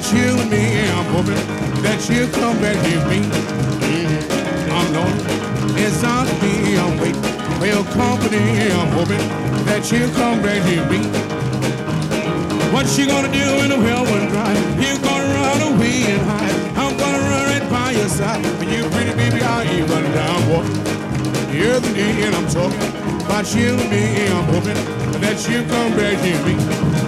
you and me. I'm hoping that you come back to me. I'm lonely, it's not me. I'm waiting for your company. I'm hoping that you come back to me. What you gonna do when the well runs dry? You gonna run away and hide. I'm gonna run right by your side. But you pretty baby, how you running down, boy? You're the day and I'm talking about you and me. I'm hoping that you come back to me.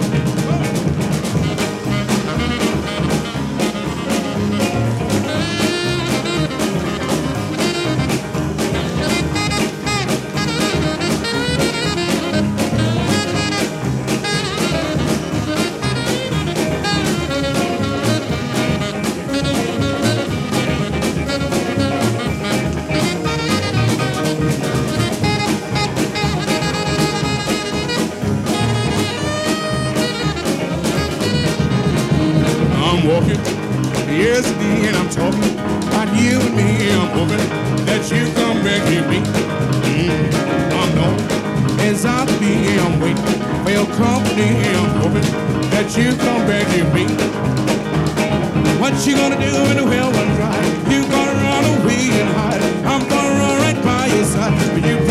I'm walking, yes indeed, and I'm talking about you and me. I'm hoping that you come back to me. I'm known as I'll be. I'm waiting for your company. I'm hoping that you come back to me. What you gonna do when the well runs dry? You gonna run away and hide. I'm gonna run right by your side. But you